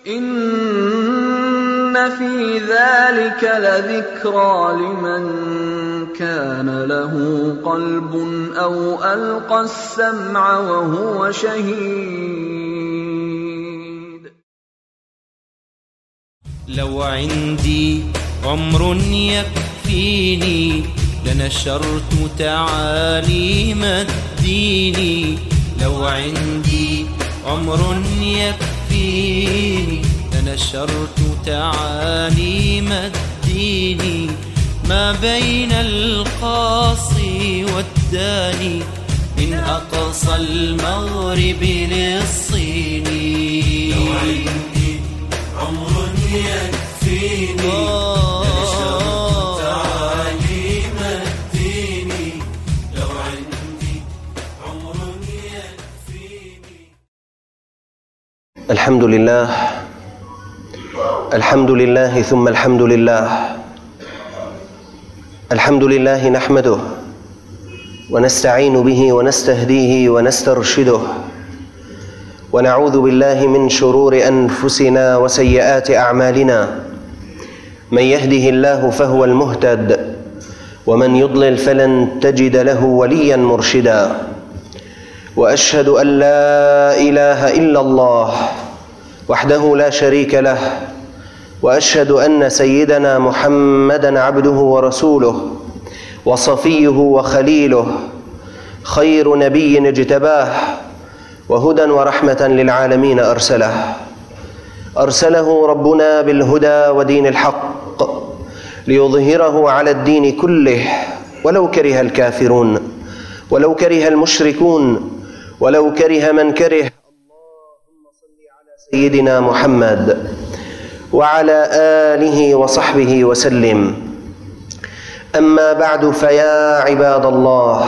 إن في ذلك لذكرى لمن كان له قلب أو ألقى السمع وهو شهيد. لو عندي عمر يكفيني لنشرت تعاليم الدين. لو عندي عمر يكفيني لنشرت تعاليم الدين. ما بين القاصي والداني من أقصى المغرب للصين. لو عندي عمر يكفيني لنشرت تعاليم الدين. لو عندي عمر يكفيني. الحمد لله، الحمد لله ثم الحمد لله. الحمد لله نحمده ونستعين به ونستهديه ونسترشده، ونعوذ بالله من شرور أنفسنا وسيئات أعمالنا. من يهده الله فهو المهتد، ومن يضلل فلن تجد له وليا مرشدا. وأشهد أن لا إله إلا الله وحده لا شريك له، وأشهد أن سيدنا محمدًا عبده ورسوله وصفيه وخليله، خير نبي اجتباه، وهدى ورحمة للعالمين أرسله ربنا بالهدى ودين الحق ليظهره على الدين كله، ولو كره الكافرون، ولو كره المشركون، ولو كره من كره. اللهم صل على سيدنا محمد وعلى آله وصحبه وسلم. أما بعد، فيا عباد الله،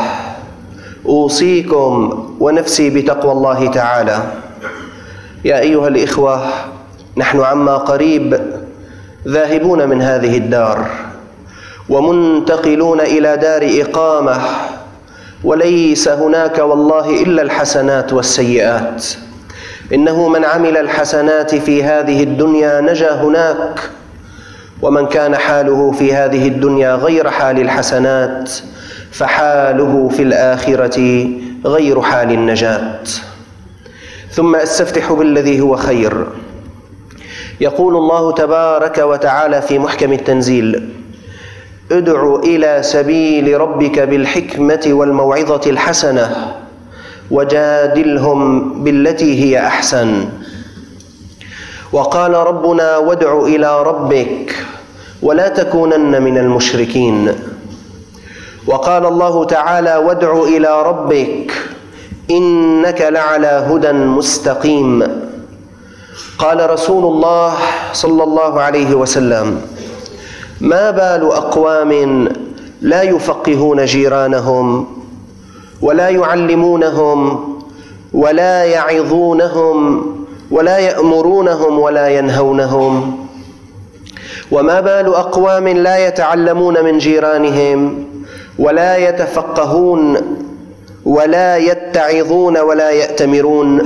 أوصيكم ونفسي بتقوى الله تعالى. يا أيها الإخوة، نحن عما قريب ذاهبون من هذه الدار ومنتقلون إلى دار إقامة، وليس هناك والله إلا الحسنات والسيئات. إنه من عمل الحسنات في هذه الدنيا نجا هناك، ومن كان حاله في هذه الدنيا غير حال الحسنات فحاله في الآخرة غير حال النجاة. ثم أستفتح بالذي هو خير. يقول الله تبارك وتعالى في محكم التنزيل: ادع إلى سبيل ربك بالحكمة والموعظة الحسنة وجادلهم بالتي هي أحسن. وقال ربنا: وادع إلى ربك ولا تكونن من المشركين. وقال الله تعالى: وادع إلى ربك إنك لعلى هدى مستقيم. قال رسول الله صلى الله عليه وسلم: ما بال أقوام لا يفقهون جيرانهم ولا يعلمونهم ولا يعظونهم ولا يأمرونهم ولا ينهونهم. وما بال أقوام لا يتعلمون من جيرانهم ولا يتفقهون ولا يتعظون ولا يأتمرون.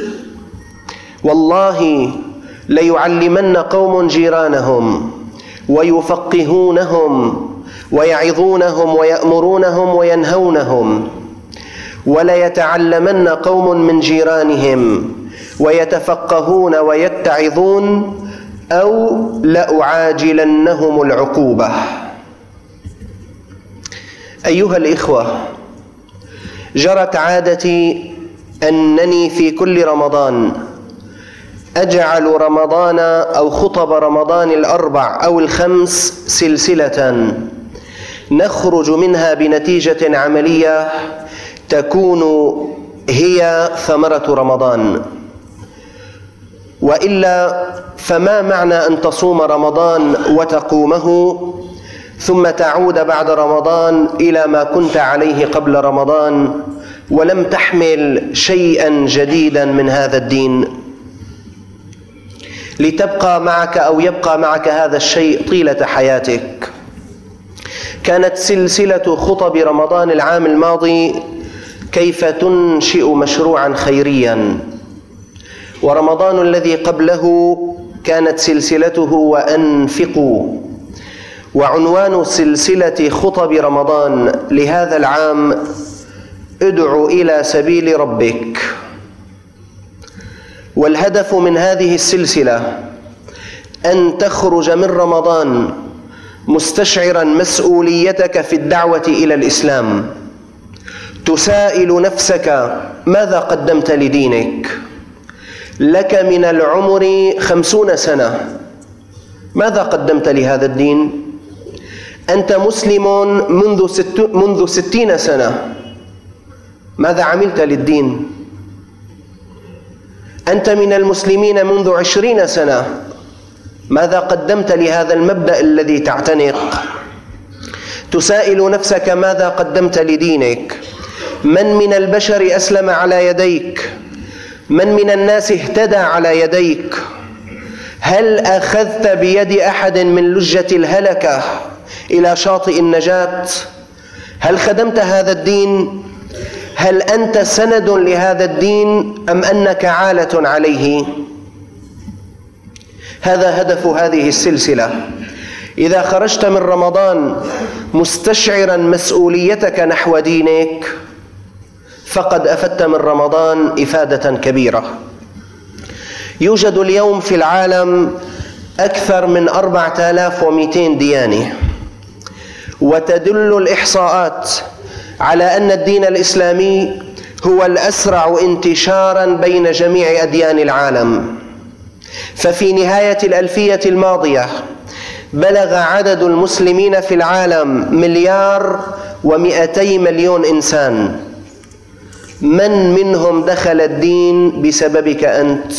والله ليعلمن قوم جيرانهم ويفقهونهم ويعظونهم ويأمرونهم وينهونهم، وليتعلمن قوم من جيرانهم ويتفقهون ويتعظون، أو لأعاجلنهم العقوبة. أيها الإخوة، جرت عادتي أنني في كل رمضان أجعل رمضان أو خطب رمضان الأربع أو الخمس سلسلة نخرج منها بنتيجة عملية تكون هي ثمرة رمضان. وإلا فما معنى أن تصوم رمضان وتقومه ثم تعود بعد رمضان إلى ما كنت عليه قبل رمضان ولم تحمل شيئا جديدا من هذا الدين، لتبقى معك أو يبقى معك هذا الشيء طيلة حياتك. كانت سلسلة خطب رمضان العام الماضي كيف تنشئ مشروعا خيريا، ورمضان الذي قبله كانت سلسلته وأنفقوا، وعنوان سلسلة خطب رمضان لهذا العام ادع إلى سبيل ربك. والهدف من هذه السلسلة أن تخرج من رمضان مستشعرا مسؤوليتك في الدعوة إلى الإسلام، تسائل نفسك ماذا قدمت لدينك؟ لك من العمر 50 سنة، ماذا قدمت لهذا الدين؟ أنت مسلم منذ 60 سنة، ماذا عملت للدين؟ أنت من المسلمين منذ 20 سنة، ماذا قدمت لهذا المبدأ الذي تعتنق؟ تسائل نفسك ماذا قدمت لدينك؟ من البشر أسلم على يديك؟ من الناس اهتدى على يديك؟ هل أخذت بيد أحد من لجة الهلكة إلى شاطئ النجاة؟ هل خدمت هذا الدين؟ هل أنت سند لهذا الدين أم أنك عالة عليه؟ هذا هدف هذه السلسلة. إذا خرجت من رمضان مستشعرا مسؤوليتك نحو دينك فقد أفدت من رمضان إفادة كبيرة. يوجد اليوم في العالم أكثر من 4200 ديانة، وتدل الإحصاءات على أن الدين الإسلامي هو الأسرع انتشارا بين جميع أديان العالم. ففي نهاية الألفية الماضية بلغ عدد المسلمين في العالم 1,200,000,000 إنسان. من منهم دخل الدين بسببك أنت؟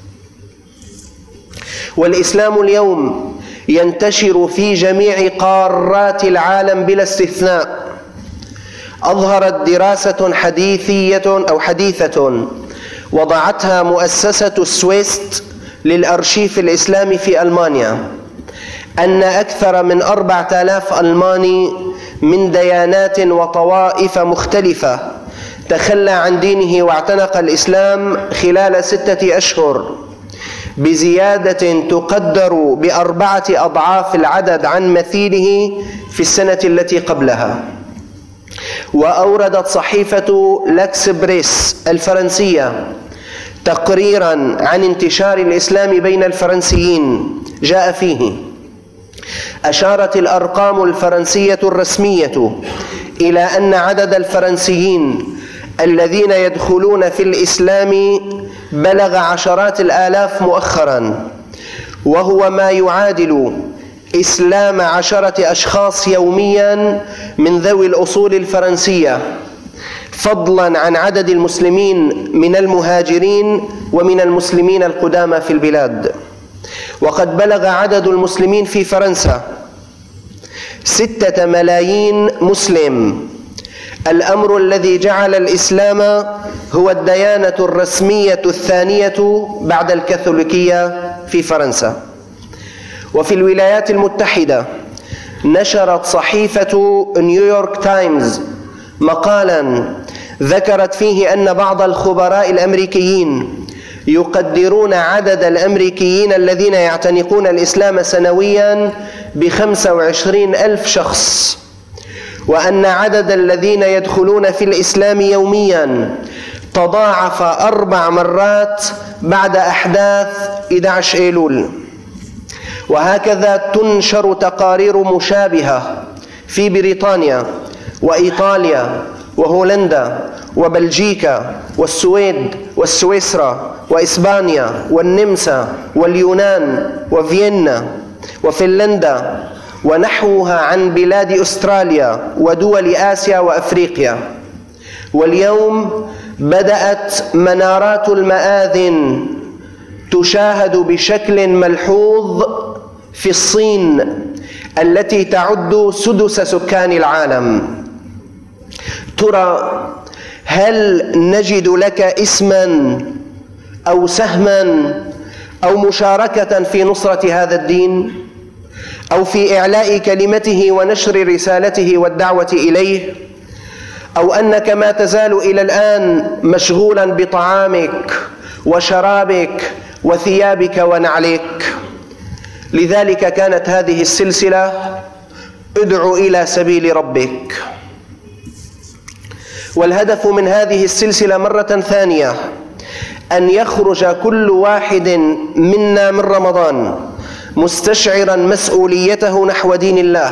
والإسلام اليوم ينتشر في جميع قارات العالم بلا استثناء. أظهرت دراسة حديثة وضعتها مؤسسة السويست للأرشيف الإسلامي في ألمانيا أن أكثر من 4000 ألماني من ديانات وطوائف مختلفة تخلى عن دينه واعتنق الإسلام خلال 6 أشهر، بزيادة تقدر ب4 أضعاف العدد عن مثيله في السنة التي قبلها. وأوردت صحيفة لكسبريس الفرنسية تقريرا عن انتشار الإسلام بين الفرنسيين جاء فيه: أشارت الأرقام الفرنسية الرسمية إلى أن عدد الفرنسيين الذين يدخلون في الإسلام بلغ 10,000 مؤخرا، وهو ما يعادل إسلام 10 أشخاص يوميا من ذوي الأصول الفرنسية، فضلا عن عدد المسلمين من المهاجرين ومن المسلمين القدامى في البلاد. وقد بلغ عدد المسلمين في فرنسا 6 ملايين مسلم، الأمر الذي جعل الإسلام هو الديانة الرسمية الثانية بعد الكاثوليكية في فرنسا. وفي الولايات المتحدة نشرت صحيفة نيويورك تايمز مقالا ذكرت فيه أن بعض الخبراء الأمريكيين يقدرون عدد الأمريكيين الذين يعتنقون الإسلام سنويا ب25,000 شخص، وأن عدد الذين يدخلون في الإسلام يوميا تضاعف 4 مرات بعد أحداث 11 أيلول. وهكذا تنشر تقارير مشابهة في بريطانيا وإيطاليا وهولندا وبلجيكا والسويد والسويسرا وإسبانيا والنمسا واليونان وفيينا وفنلندا ونحوها عن بلاد أستراليا ودول آسيا وأفريقيا. واليوم بدأت منارات المآذن تشاهد بشكل ملحوظ في الصين التي تعد 1/6 سكان العالم. ترى هل نجد لك اسما أو سهما أو مشاركة في نصرة هذا الدين أو في إعلاء كلمته ونشر رسالته والدعوة إليه، أو أنك ما تزال إلى الآن مشغولا بطعامك وشرابك وثيابك ونعلك؟ لذلك كانت هذه السلسلة ادع إلى سبيل ربك. والهدف من هذه السلسلة مرة ثانية أن يخرج كل واحد منا من رمضان مستشعرا مسؤوليته نحو دين الله،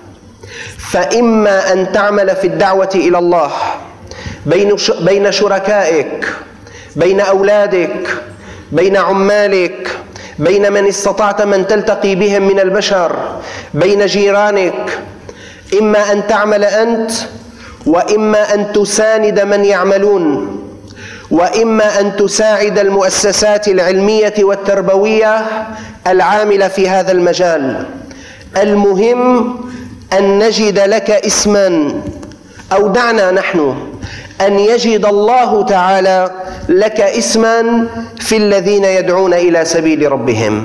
فإما أن تعمل في الدعوة إلى الله بين شركائك، بين أولادك، بين عمالك، بين من استطعت من تلتقي بهم من البشر، بين جيرانك، إما أن تعمل أنت، وإما أن تساند من يعملون، وإما أن تساعد المؤسسات العلمية والتربوية العاملة في هذا المجال. المهم أن نجد لك اسما، أو دعنا نحن أن يجد الله تعالى لك اسما في الذين يدعون إلى سبيل ربهم.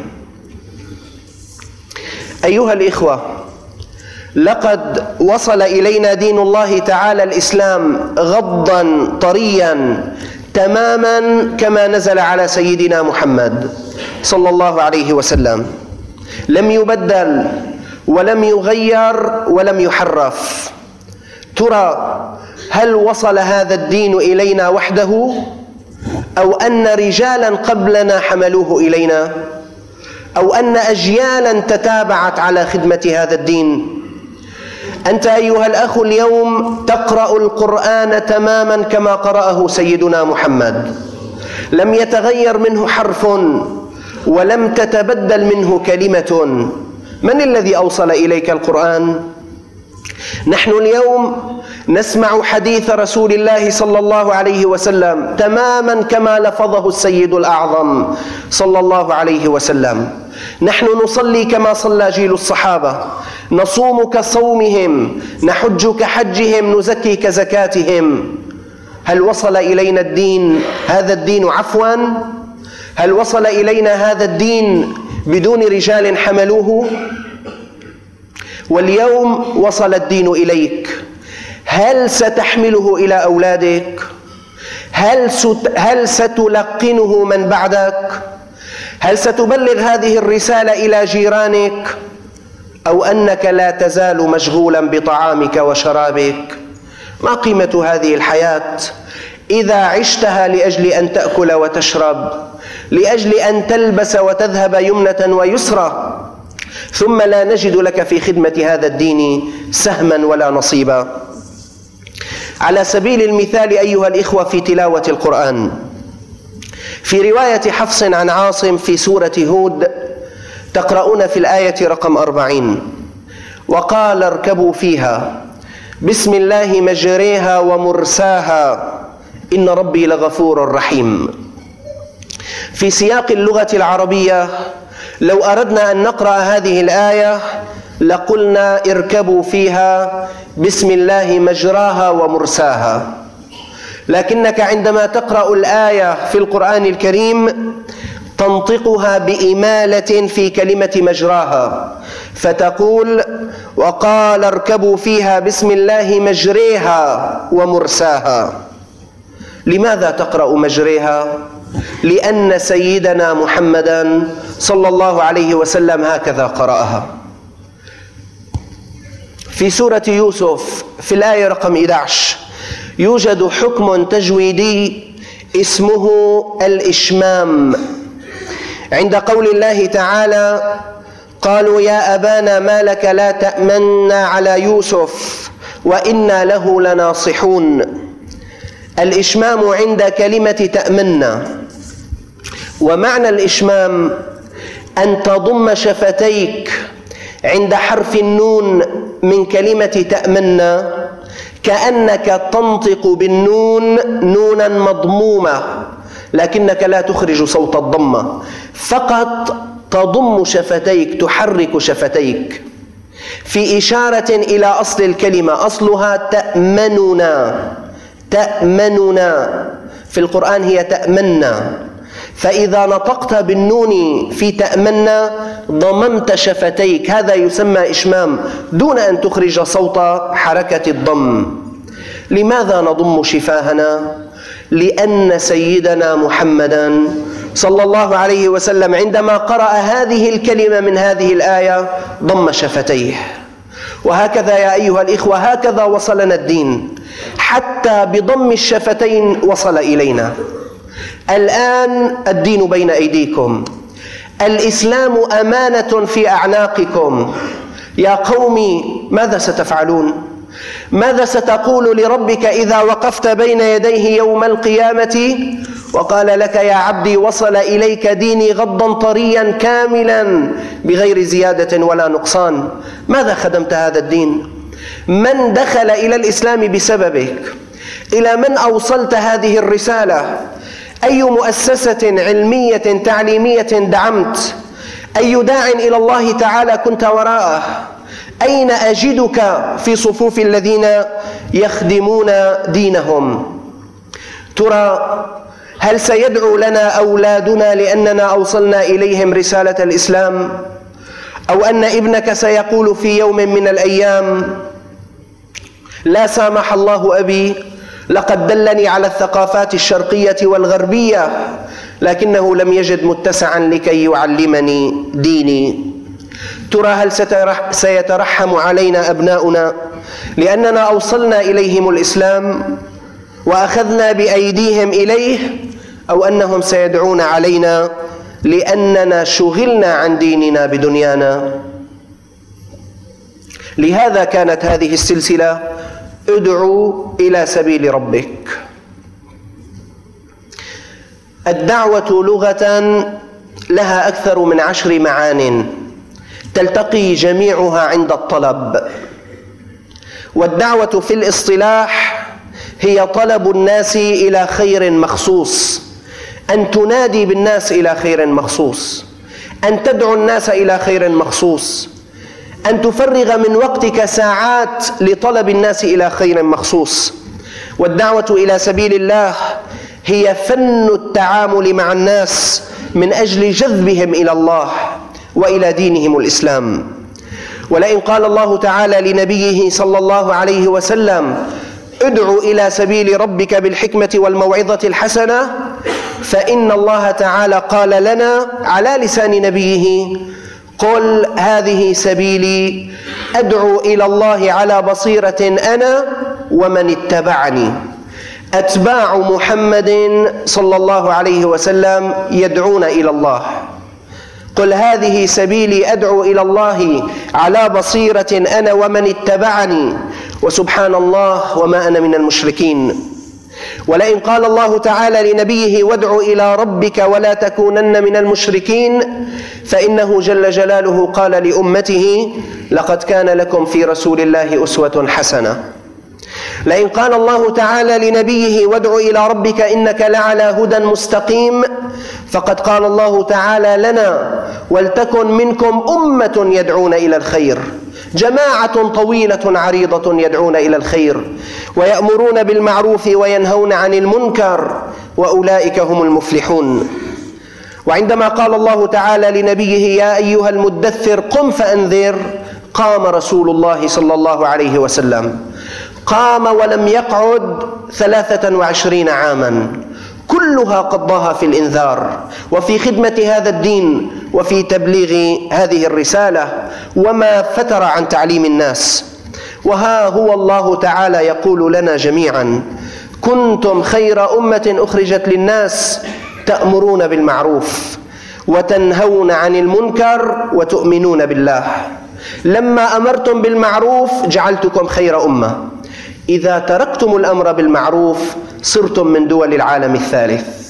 أيها الإخوة، لقد وصل إلينا دين الله تعالى الإسلام غضا طريا تماما كما نزل على سيدنا محمد صلى الله عليه وسلم، لم يبدل ولم يغير ولم يحرف. ترى هل وصل هذا الدين إلينا وحده، أو أن رجالا قبلنا حملوه إلينا، أو أن أجيالا تتابعت على خدمة هذا الدين؟ أنت أيها الأخ اليوم تقرأ القرآن تماما كما قرأه سيدنا محمد، لم يتغير منه حرف ولم تتبدل منه كلمة. من الذي أوصل إليك القرآن؟ نحن اليوم نسمع حديث رسول الله صلى الله عليه وسلم تماما كما لفظه السيد الأعظم صلى الله عليه وسلم. نحن نصلي كما صلى جيل الصحابة، نصوم كصومهم، نحج كحجهم، نزكي كزكاتهم. هل وصل إلينا هذا الدين عفوا؟ هل وصل إلينا هذا الدين بدون رجال حملوه؟ واليوم وصل الدين إليك، هل ستحمله إلى أولادك؟ هل ستلقنه من بعدك؟ هل ستبلغ هذه الرسالة إلى جيرانك؟ أو أنك لا تزال مشغولا بطعامك وشرابك؟ ما قيمة هذه الحياة إذا عشتها لأجل أن تأكل وتشرب، لأجل أن تلبس وتذهب يمنة ويسرى، ثم لا نجد لك في خدمة هذا الدين سهما ولا نصيبا؟ على سبيل المثال أيها الإخوة، في تلاوة القرآن، في رواية حفص عن عاصم في سورة هود تقرؤون في الآية رقم 40: وقال اركبوا فيها بسم الله مجريها ومرساها إن ربي لغفور رحيم. في سياق اللغة العربية لو أردنا أن نقرأ هذه الآية لقلنا اركبوا فيها بسم الله مجراها ومرساها، لكنك عندما تقرأ الآية في القرآن الكريم تنطقها بإمالة في كلمة مجراها، فتقول وقال اركبوا فيها بسم الله مجريها ومرساها. لماذا تقرأ مجريها؟ لأن سيدنا محمدا صلى الله عليه وسلم هكذا قرأها. في سورة يوسف في الآية رقم 11 يوجد حكم تجويدي اسمه الإشمام، عند قول الله تعالى قالوا يا أبانا ما لك لا تأمنا على يوسف وإنا له لناصحون. الإشمام عند كلمة تأمنا، ومعنى الإشمام أن تضم شفتيك عند حرف النون من كلمة تأمنا كأنك تنطق بالنون نونا مضمومة، لكنك لا تخرج صوت الضمة، فقط تضم شفتيك، تحرك شفتيك في إشارة إلى أصل الكلمة. أصلها تأمننا، تأمننا، في القرآن هي تأمنا، فإذا نطقت بالنون في تأمنا ضممت شفتيك، هذا يسمى إشمام دون أن تخرج صوت حركة الضم. لماذا نضم شفاهنا؟ لأن سيدنا محمدا صلى الله عليه وسلم عندما قرأ هذه الكلمة من هذه الآية ضم شفتيه. وهكذا يا أيها الإخوة هكذا وصلنا الدين، حتى بضم الشفتين وصل إلينا. الآن الدين بين أيديكم، الإسلام أمانة في أعناقكم. يا قوم ماذا ستفعلون؟ ماذا ستقول لربك إذا وقفت بين يديه يوم القيامة وقال لك يا عبدي وصل إليك ديني غضا طريا كاملا بغير زيادة ولا نقصان؟ ماذا خدمت هذا الدين؟ من دخل إلى الإسلام بسببك؟ إلى من أوصلت هذه الرسالة؟ أي مؤسسة علمية تعليمية دعمت؟ أي داع إلى الله تعالى كنت وراءه؟ أين أجدك في صفوف الذين يخدمون دينهم؟ ترى هل سيدعو لنا أولادنا لأننا أوصلنا إليهم رسالة الإسلام؟ أو أن ابنك سيقول في يوم من الأيام لا سامح الله أبي لقد دلني على الثقافات الشرقية والغربية لكنه لم يجد متسعا لكي يعلمني ديني؟ ترى هل سيترحم علينا أبناؤنا لأننا أوصلنا إليهم الإسلام وأخذنا بأيديهم إليه، أو أنهم سيدعون علينا لأننا شغلنا عن ديننا بدنيانا؟ لهذا كانت هذه السلسلة ادعو إلى سبيل ربك. الدعوة لغة لها أكثر من 10 معان تلتقي جميعها عند الطلب. والدعوة في الاصطلاح هي طلب الناس إلى خير مخصوص، أن تنادي بالناس إلى خير مخصوص، أن تدعو الناس إلى خير مخصوص، أن تفرغ من وقتك ساعات لطلب الناس إلى خير مخصوص. والدعوة إلى سبيل الله هي فن التعامل مع الناس من أجل جذبهم إلى الله وإلى دينهم الإسلام. ولئن قال الله تعالى لنبيه صلى الله عليه وسلم ادعو إلى سبيل ربك بالحكمة والموعظة الحسنة، فإن الله تعالى قال لنا على لسان نبيه قل هذه سبيلي أدعو إلى الله على بصيرة أنا ومن اتبعني. أتباع محمد صلى الله عليه وسلم يدعون إلى الله. قل هذه سبيلي أدعو إلى الله على بصيرة أنا ومن اتبعني وسبحان الله وما أنا من المشركين. ولئن قال الله تعالى لنبيه وادع إلى ربك ولا تكونن من المشركين، فإنه جل جلاله قال لأمته لقد كان لكم في رسول الله أسوة حسنة. لئن قال الله تعالى لنبيه وادع إلى ربك إنك لعلى هدى مستقيم، فقد قال الله تعالى لنا ولتكن منكم أمة يدعون إلى الخير، جماعة طويلة عريضة يدعون إلى الخير ويأمرون بالمعروف وينهون عن المنكر وأولئك هم المفلحون. وعندما قال الله تعالى لنبيه يا أيها المدثر قم فأنذر، قام رسول الله صلى الله عليه وسلم، قام ولم يقعد 23 عاما كلها قضاها في الإنذار وفي خدمة هذا الدين وفي تبليغ هذه الرسالة، وما فتر عن تعليم الناس. وها هو الله تعالى يقول لنا جميعا كنتم خير أمة أخرجت للناس تأمرون بالمعروف وتنهون عن المنكر وتؤمنون بالله. لما أمرتم بالمعروف جعلتكم خير أمة، إذا تركتم الأمر بالمعروف صرتم من دول العالم الثالث.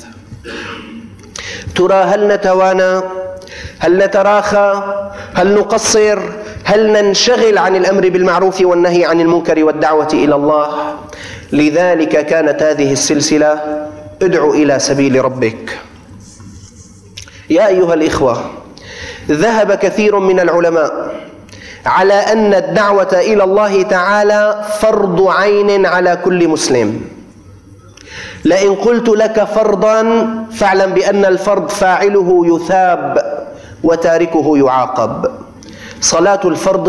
ترى هل نتوانى؟ هل نتراخى؟ هل نقصر؟ هل ننشغل عن الأمر بالمعروف والنهي عن المنكر والدعوة إلى الله؟ لذلك كانت هذه السلسلة ادعو إلى سبيل ربك. يا أيها الإخوة، ذهب كثير من العلماء على أن الدعوة إلى الله تعالى فرض عين على كل مسلم. لئن قلت لك فرضا فاعلم بأن الفرض فاعله يثاب وتاركه يعاقب. صلاة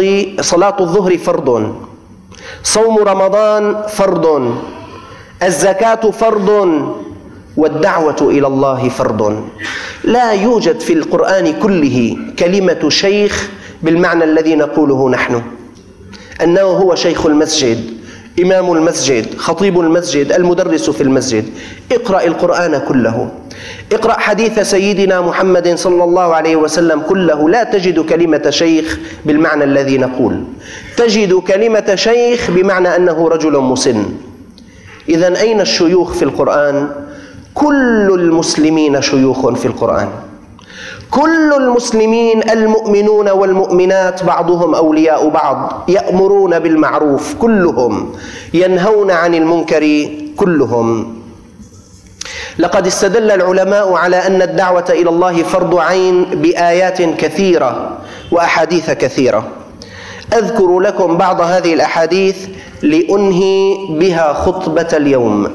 الظهر فرض، صوم رمضان فرض، الزكاة فرض، والدعوة إلى الله فرض. لا يوجد في القرآن كله كلمة شيخ بالمعنى الذي نقوله نحن، أنه هو شيخ المسجد، إمام المسجد، خطيب المسجد، المدرس في المسجد. اقرأ القرآن كله، اقرأ حديث سيدنا محمد صلى الله عليه وسلم كله، لا تجد كلمة شيخ بالمعنى الذي نقول، تجد كلمة شيخ بمعنى أنه رجل مسن. إذن أين الشيوخ في القرآن؟ كل المسلمين شيوخ في القرآن، كل المسلمين المؤمنون والمؤمنات بعضهم أولياء بعض، يأمرون بالمعروف كلهم، ينهون عن المنكر كلهم. لقد استدل العلماء على أن الدعوة إلى الله فرض عين بآيات كثيرة وأحاديث كثيرة. أذكر لكم بعض هذه الأحاديث لأنهي بها خطبة اليوم.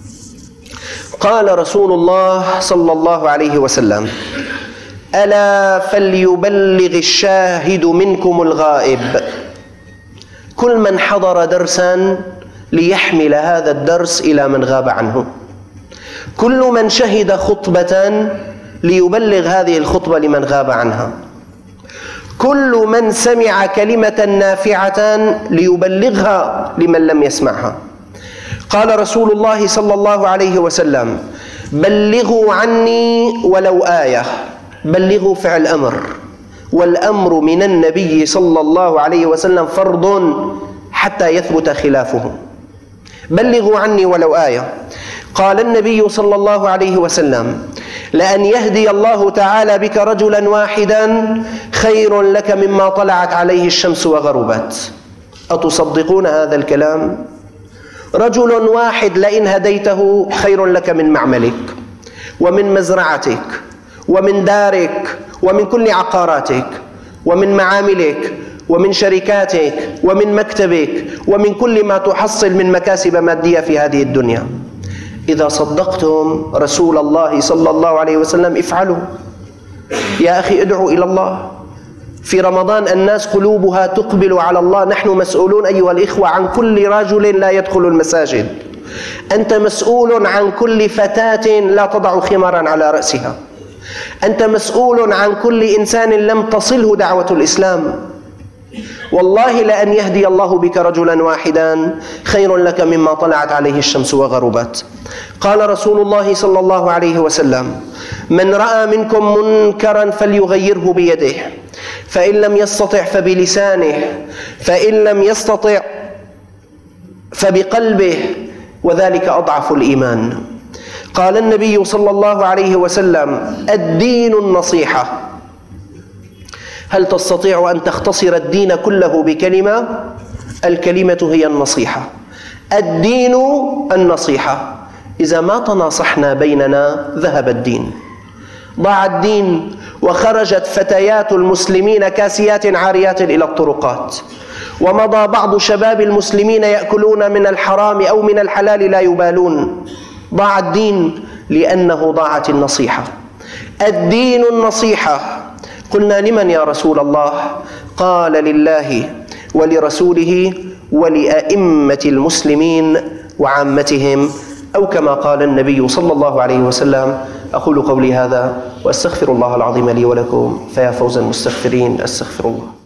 قال رسول الله صلى الله عليه وسلم: ألا فليبلغ الشاهد منكم الغائب. كل من حضر درسا ليحمل هذا الدرس إلى من غاب عنه، كل من شهد خطبة ليبلغ هذه الخطبة لمن غاب عنها، كل من سمع كلمة نافعة ليبلغها لمن لم يسمعها. قال رسول الله صلى الله عليه وسلم: بلغوا عني ولو آية. بلغوا فعل أمر، والأمر من النبي صلى الله عليه وسلم فرض حتى يثبت خلافه. بلغوا عني ولو آية. قال النبي صلى الله عليه وسلم: لأن يهدي الله تعالى بك رجلا واحدا خير لك مما طلعت عليه الشمس وغربت. أتصدقون هذا الكلام؟ رجل واحد لئن هديته خير لك من معملك ومن مزرعتك ومن دارك ومن كل عقاراتك ومن معاملك ومن شركاتك ومن مكتبك ومن كل ما تحصل من مكاسب مادية في هذه الدنيا. إذا صدقتم رسول الله صلى الله عليه وسلم افعلوا. يا أخي ادعوا إلى الله. في رمضان الناس قلوبها تقبل على الله. نحن مسؤولون أيها الإخوة عن كل رجل لا يدخل المساجد. أنت مسؤول عن كل فتاة لا تضع خمارا على رأسها. أنت مسؤول عن كل إنسان لم تصله دعوة الإسلام. والله لأن يهدي الله بك رجلا واحدا خير لك مما طلعت عليه الشمس وغربت. قال رسول الله صلى الله عليه وسلم: من رأى منكم منكرا فليغيره بيده، فإن لم يستطع فبلسانه، فإن لم يستطع فبقلبه، وذلك أضعف الإيمان. قال النبي صلى الله عليه وسلم: الدين النصيحة. هل تستطيع أن تختصر الدين كله بكلمة؟ الكلمة هي النصيحة. الدين النصيحة. إذا ما تناصحنا بيننا ذهب الدين، ضاع الدين، وخرجت فتيات المسلمين كاسيات عاريات إلى الطرقات، ومضى بعض شباب المسلمين يأكلون من الحرام أو من الحلال لا يبالون. ضاع الدين لأنه ضاعت النصيحة. الدين النصيحة. قلنا: لمن يا رسول الله؟ قال: لله ولرسوله ولأئمة المسلمين وعامتهم، أو كما قال النبي صلى الله عليه وسلم. أقول قولي هذا وأستغفر الله العظيم لي ولكم، فيا فوز المستغفرين. أستغفر الله.